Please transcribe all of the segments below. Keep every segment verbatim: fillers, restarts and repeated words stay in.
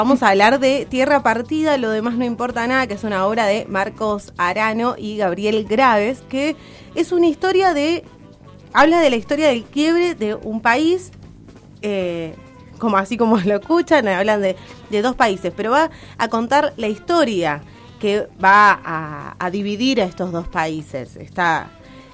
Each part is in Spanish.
Vamos a hablar de Tierra Partida, lo demás no importa nada, que es una obra de Marcos Arano y Gabriel Graves, que es una historia de... habla de la historia del quiebre de un país, eh, como así como lo escuchan, hablan de, de dos países, pero va a contar la historia que va a, a dividir a estos dos países. Está...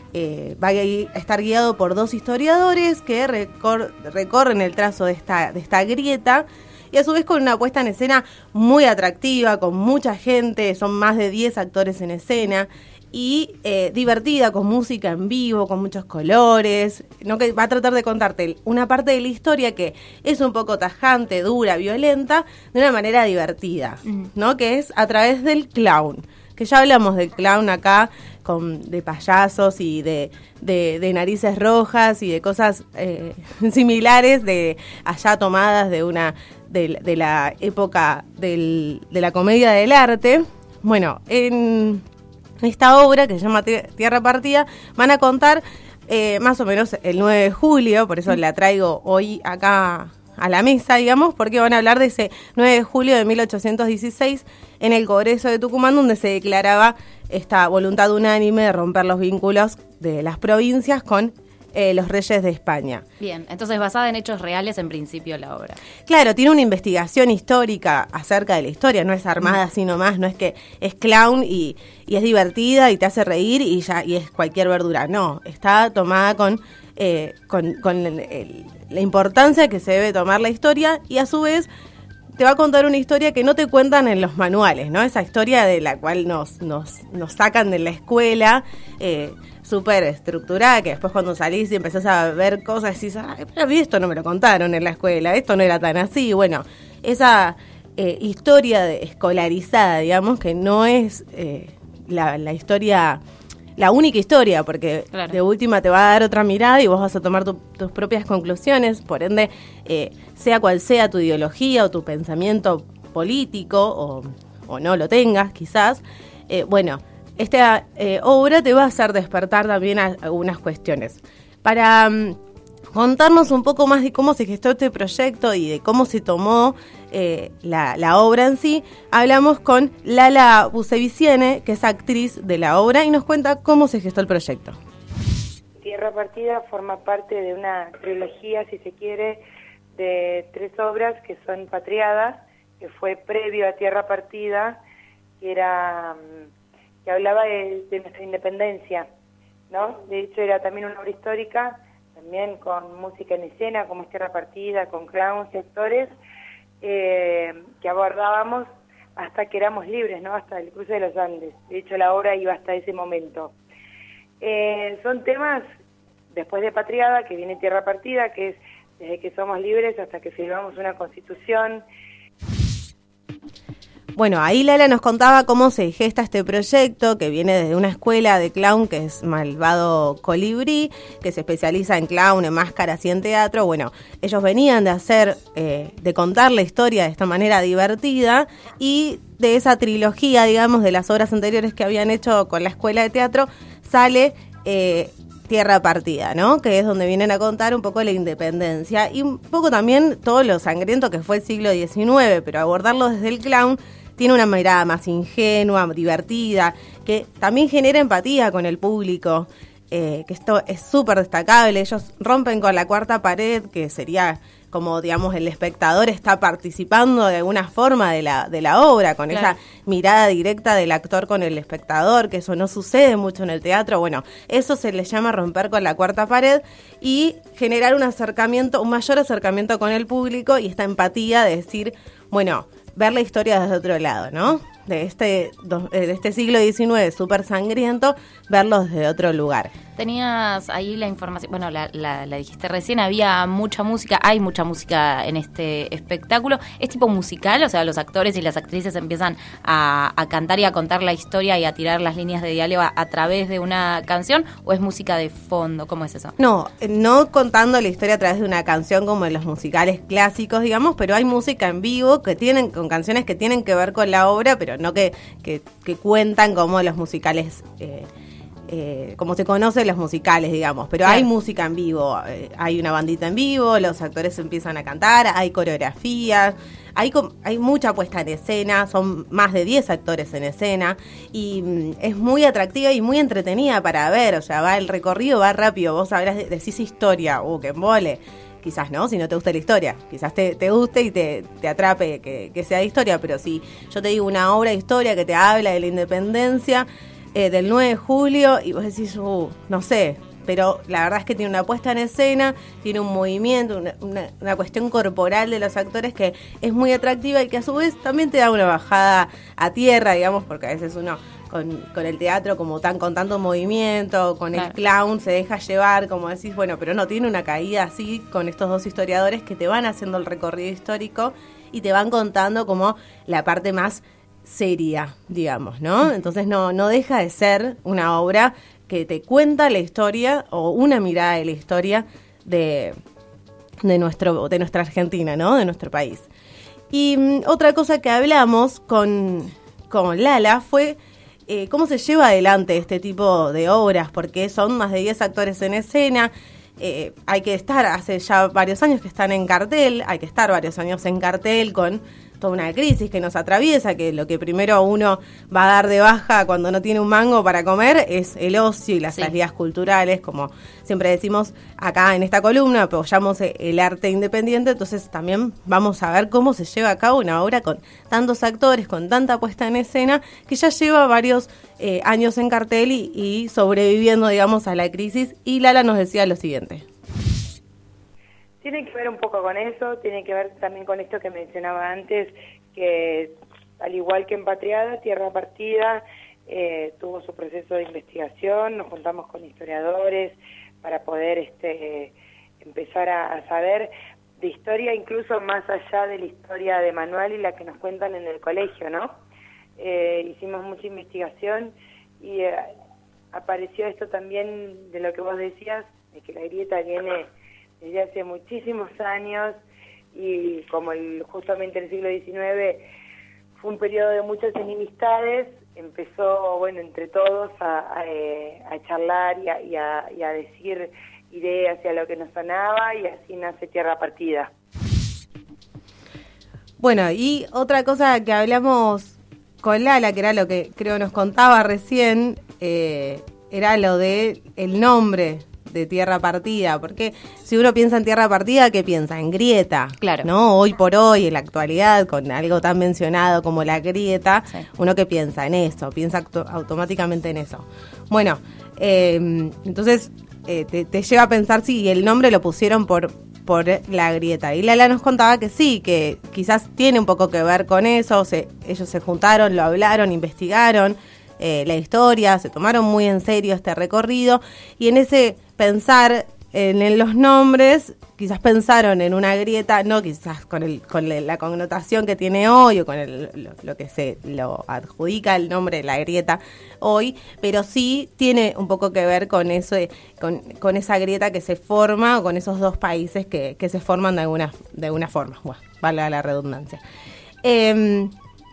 Eh, va a estar guiado por dos historiadores que recor- recorren el trazo de esta, de esta grieta, y a su vez con una puesta en escena muy atractiva, con mucha gente, son más de diez actores en escena, y eh, divertida, con música en vivo, con muchos colores, ¿no? Que va a tratar de contarte una parte de la historia que es un poco tajante, dura, violenta, de una manera divertida, ¿no? Que es a través del clown, que ya hablamos del clown acá, con de payasos y de, de, de narices rojas y de cosas eh, similares, de allá tomadas de una de, de la época del, de la comedia del arte. Bueno, en esta obra que se llama Tierra Partida van a contar eh, más o menos el nueve de julio, por eso la traigo hoy acá a la mesa, digamos, porque van a hablar de ese nueve de julio de mil ochocientos dieciséis en el Congreso de Tucumán, donde se declaraba esta voluntad unánime de romper los vínculos de las provincias con eh, los reyes de España. Bien, entonces basada en hechos reales en principio la obra. Claro, tiene una investigación histórica acerca de la historia, no es armada así nomás, no es que es clown y, y es divertida y te hace reír y ya y es cualquier verdura, no, está tomada con... Eh, con, con el, el, la importancia que se debe tomar la historia, y a su vez te va a contar una historia que no te cuentan en los manuales, ¿no? Esa historia de la cual nos, nos, nos sacan de la escuela, eh, súper estructurada, que después cuando salís y empezás a ver cosas decís, ay, pero a mí esto no me lo contaron en la escuela, esto no era tan así. Bueno, esa eh, historia de escolarizada, digamos, que no es eh, la, la historia... la única historia, porque claro, de última te va a dar otra mirada y vos vas a tomar tu, tus propias conclusiones, por ende, eh, sea cual sea tu ideología o tu pensamiento político, o, o no lo tengas quizás, eh, bueno, esta eh, obra te va a hacer despertar también a, algunas cuestiones. Para um, contarnos un poco más de cómo se gestó este proyecto y de cómo se tomó eh, la, la obra en sí, hablamos con Lala Buseviciene, que es actriz de la obra, y nos cuenta cómo se gestó el proyecto. Tierra Partida forma parte de una trilogía, si se quiere, de tres obras que son patriadas, que fue previo a Tierra Partida, que era que hablaba de, de nuestra independencia, ¿no? De hecho era también una obra histórica, también con música en escena, como es Tierra Partida, con clowns y actores, eh, que abordábamos hasta que éramos libres, ¿no? Hasta el cruce de los Andes. De hecho, la obra iba hasta ese momento. Eh, son temas, después de Patriada, que viene Tierra Partida, que es desde que somos libres hasta que firmamos una constitución. Bueno, ahí Lala nos contaba cómo se gesta este proyecto, que viene desde una escuela de clown que es Malvado Colibrí, que se especializa en clown, en máscaras y en teatro. Bueno, ellos venían de hacer, eh, de contar la historia de esta manera divertida, y de esa trilogía, digamos, de las obras anteriores que habían hecho con la escuela de teatro, sale eh, Tierra Partida, ¿no? Que es donde vienen a contar un poco la independencia y un poco también todo lo sangriento que fue el siglo diecinueve, pero abordarlo desde el clown tiene una mirada más ingenua, divertida, que también genera empatía con el público, eh, que esto es súper destacable. Ellos rompen con la cuarta pared, que sería como, digamos, el espectador está participando de alguna forma de la, de la obra, con claro, esa mirada directa del actor con el espectador, que eso no sucede mucho en el teatro. Bueno, eso se le llama romper con la cuarta pared y generar un acercamiento, un mayor acercamiento con el público y esta empatía de decir, bueno, ver la historia desde otro lado, ¿no? De este, de este siglo diecinueve súper sangriento, verlo desde otro lugar. Tenías ahí la información, bueno, la, la, la dijiste recién, había mucha música, hay mucha música en este espectáculo. ¿Es tipo musical? O sea, los actores y las actrices empiezan a, a cantar y a contar la historia y a tirar las líneas de diálogo a, a través de una canción, ¿o es música de fondo? ¿Cómo es eso? No, no contando la historia a través de una canción como en los musicales clásicos, digamos, pero hay música en vivo que tienen, con canciones que tienen que ver con la obra, pero no que, que, que cuentan como los musicales eh, eh, como se conoce los musicales, digamos, pero claro. hay música en vivo, eh, hay una bandita en vivo, los actores empiezan a cantar, hay coreografías, hay, hay mucha puesta en escena, son más de diez actores en escena y mm, es muy atractiva y muy entretenida para ver, o sea, va el recorrido, va rápido, vos hablas, de, decís historia, uh, que embole. Quizás no, si no te gusta la historia, quizás te, te guste y te, te atrape que, que sea de historia, pero si yo te digo una obra de historia que te habla de la independencia eh, del nueve de julio y vos decís, uh, no sé, pero la verdad es que tiene una puesta en escena, tiene un movimiento, una, una, una cuestión corporal de los actores que es muy atractiva y que a su vez también te da una bajada a tierra, digamos, porque a veces uno con, con el teatro como tan con tanto movimiento, con claro. el clown se deja llevar, como decís, bueno, pero no, tiene una caída así con estos dos historiadores que te van haciendo el recorrido histórico y te van contando como la parte más seria, digamos, ¿no? Entonces no, no deja de ser una obra que te cuenta la historia o una mirada de la historia de, de, nuestro, de nuestra Argentina, ¿no? De nuestro país. Y um, otra cosa que hablamos con, con Lala fue eh, cómo se lleva adelante este tipo de obras, porque son más de diez actores en escena, eh, hay que estar, hace ya varios años que están en cartel, hay que estar varios años en cartel con toda una crisis que nos atraviesa, que lo que primero uno va a dar de baja cuando no tiene un mango para comer es el ocio y las sí. salidas culturales, como siempre decimos acá en esta columna, apoyamos el arte independiente, entonces también vamos a ver cómo se lleva a cabo una obra con tantos actores, con tanta puesta en escena, que ya lleva varios eh, años en cartel y, y sobreviviendo, digamos, a la crisis. Y Lala nos decía lo siguiente. Tiene que ver un poco con eso, tiene que ver también con esto que mencionaba antes, que al igual que en Patriada, Tierra Partida eh, tuvo su proceso de investigación, nos juntamos con historiadores para poder este, empezar a, a saber de historia, incluso más allá de la historia de manual y la que nos cuentan en el colegio, ¿no? Eh, hicimos mucha investigación y eh, apareció esto también de lo que vos decías, de que la grieta viene desde hace muchísimos años y como el, justamente el siglo diecinueve fue un periodo de muchas enemistades, empezó, bueno, entre todos a, a, a charlar y a, y, a, y a decir ideas y a lo que nos sonaba y así nace Tierra Partida. Bueno, y otra cosa que hablamos con Lala, que era lo que creo nos contaba recién, eh, era lo de el nombre de Tierra Partida, porque si uno piensa en Tierra Partida, ¿qué piensa? En grieta, claro, ¿no? Hoy por hoy, en la actualidad, con algo tan mencionado como la grieta, sí. uno que piensa en eso, piensa automáticamente en eso. Bueno, eh, entonces eh, te, te lleva a pensar si el nombre lo pusieron por, por la grieta. Y Lala nos contaba que sí, que quizás tiene un poco que ver con eso, se, ellos se juntaron, lo hablaron, investigaron eh, la historia, se tomaron muy en serio este recorrido, y en ese pensar en, en los nombres, quizás pensaron en una grieta, no quizás con el con la connotación que tiene hoy o con el, lo, lo que se lo adjudica el nombre de la grieta hoy, pero sí tiene un poco que ver con eso, con, con esa grieta que se forma, o con esos dos países que, que se forman de alguna, de alguna forma, bueno, valga la redundancia. Eh,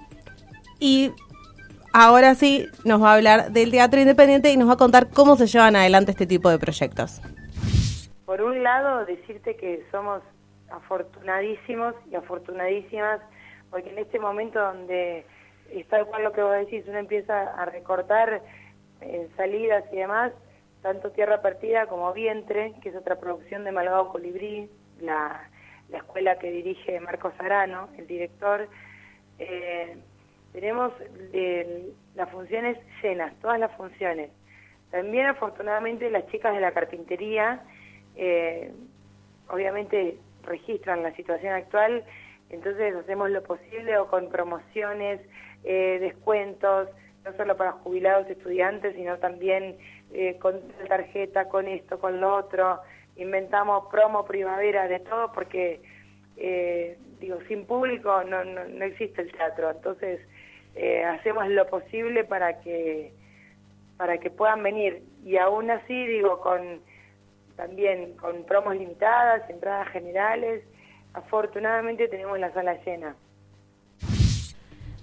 y ahora sí nos va a hablar del teatro independiente y nos va a contar cómo se llevan adelante este tipo de proyectos. Por un lado, decirte que somos afortunadísimos y afortunadísimas, porque en este momento donde es tal cual lo que vos decís, uno empieza a recortar en salidas y demás, tanto Tierra Partida como Vientre, que es otra producción de Malvado Colibrí, la, la escuela que dirige Marcos Arano, el director. eh, Tenemos eh, las funciones llenas, todas las funciones. También, afortunadamente, las chicas de la carpintería, eh, obviamente, registran la situación actual, entonces hacemos lo posible o con promociones, eh, descuentos, no solo para jubilados estudiantes, sino también eh, con tarjeta, con esto, con lo otro. Inventamos promo primavera, de todo, porque, eh, digo, sin público no, no, no existe el teatro, entonces Eh, hacemos lo posible para que para que puedan venir, y aún así digo con también con promos limitadas, entradas generales. Afortunadamente tenemos la sala llena.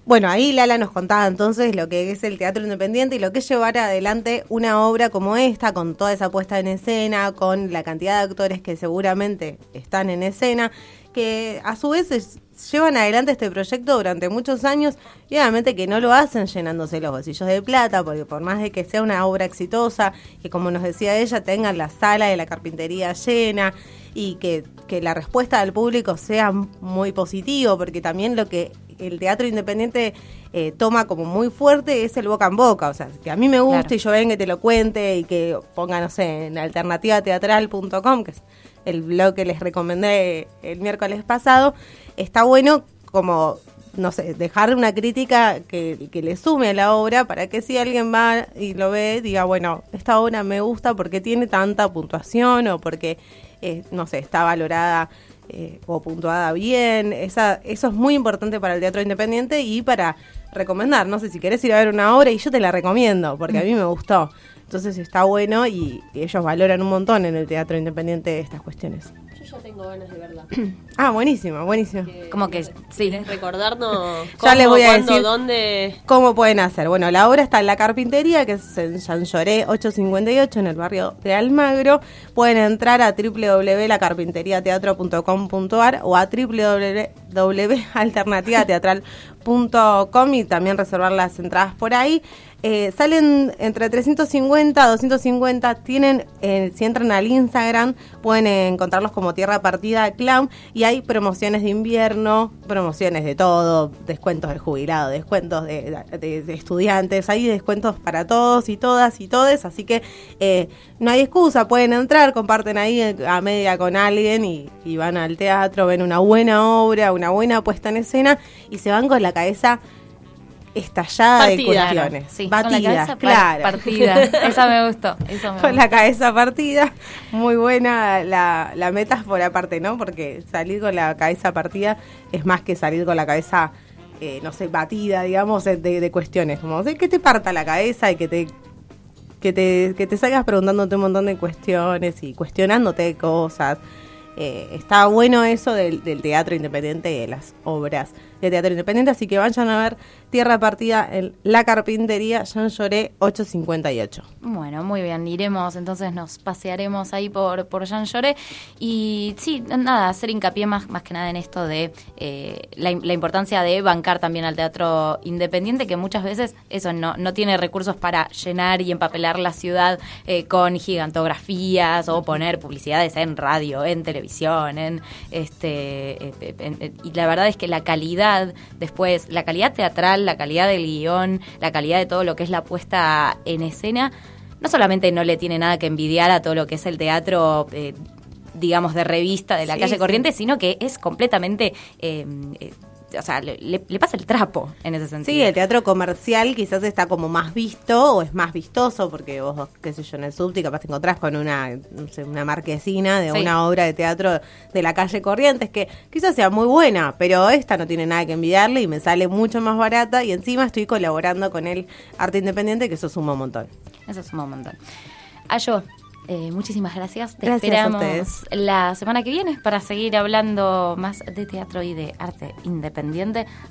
Bueno, ahí Lala nos contaba entonces lo que es el teatro independiente y lo que es llevar adelante una obra como esta, con toda esa puesta en escena, con la cantidad de actores que seguramente están en escena, que a su vez es, llevan adelante este proyecto durante muchos años y obviamente que no lo hacen llenándose los bolsillos de plata, porque por más de que sea una obra exitosa, que como nos decía ella, tengan la sala de la carpintería llena y que, que la respuesta del público sea muy positivo, porque también lo que el teatro independiente eh, toma como muy fuerte es el boca en boca, o sea, que a mí me gusta claro. y yo venga y te lo cuente y que ponga, no sé, en alternativa teatral punto com, que es el blog que les recomendé el miércoles pasado, está bueno como, no sé, dejar una crítica que, que le sume a la obra para que si alguien va y lo ve, diga, bueno, esta obra me gusta porque tiene tanta puntuación o porque, eh, no sé, está valorada Eh, o puntuada bien. Esa, eso es muy importante para el teatro independiente y para recomendar, no sé, si querés ir a ver una obra y yo te la recomiendo porque a mí me gustó, entonces está bueno y, y ellos valoran un montón en el teatro independiente estas cuestiones. Yo ya tengo ganas de verla. Ah, buenísimo, buenísimo. Que, como que sí. Recordarnos ya cómo, les voy a cuándo, decir dónde. Cómo pueden hacer. Bueno, la obra está en la carpintería, que es en Jean Lloré ochocientos cincuenta y ocho, en el barrio de Almagro. Pueden entrar a doble u doble u doble u punto la carpintería teatro punto com punto a r o a doble u doble u doble u punto alternativa teatral punto com y también reservar las entradas por ahí. Eh, salen entre trescientos cincuenta, doscientos cincuenta, tienen, eh, si entran al Instagram, pueden eh, encontrarlos como Tierra Partida Clown, y hay promociones de invierno, promociones de todo, descuentos de jubilados, descuentos de, de, de estudiantes, hay descuentos para todos y todas y todes, así que eh, no hay excusa, pueden entrar, comparten ahí a media con alguien y, y van al teatro, ven una buena obra, una buena puesta en escena y se van con la cabeza estallada partida, de cuestiones. ¿no? Sí, batida, con la cabeza claro. partida. Esa me gustó. Eso me con gustó. la cabeza partida. Muy buena la, la metáfora aparte, ¿no? Porque salir con la cabeza partida es más que salir con la cabeza, eh, no sé, batida, digamos, de, de cuestiones. Como de que te parta la cabeza y que te, que te, que te salgas preguntándote un montón de cuestiones y cuestionándote cosas. Eh, está bueno eso del, del teatro independiente y de las obras de teatro independiente, así que vayan a ver Tierra Partida en la carpintería Jean Lloré ochocientos cincuenta y ocho. Bueno, muy bien, iremos, entonces nos pasearemos ahí por, por Jean Lloré y sí, nada, hacer hincapié más, más que nada en esto de eh, la, la importancia de bancar también al teatro independiente, que muchas veces eso no, no tiene recursos para llenar y empapelar la ciudad eh, con gigantografías o poner publicidades en radio, en televisión, en este eh, en, en, y la verdad es que la calidad después, la calidad teatral, la calidad del guión, la calidad de todo lo que es la puesta en escena, no solamente no le tiene nada que envidiar a todo lo que es el teatro, eh, digamos, de revista de la sí, calle Corrientes, sí. sino que es completamente... Eh, eh, o sea, le, le pasa el trapo en ese sentido. Sí, el teatro comercial quizás está como más visto o es más vistoso porque vos, qué sé yo, en el subte capaz te encontrás con una, no sé, una marquesina de sí. una obra de teatro de la calle Corrientes que quizás sea muy buena, pero esta no tiene nada que envidiarle y me sale mucho más barata y encima estoy colaborando con el arte independiente, que eso suma un montón. Eso suma un montón. Ayo, Eh, muchísimas gracias. Te gracias esperamos la semana que viene para seguir hablando más de teatro y de arte independiente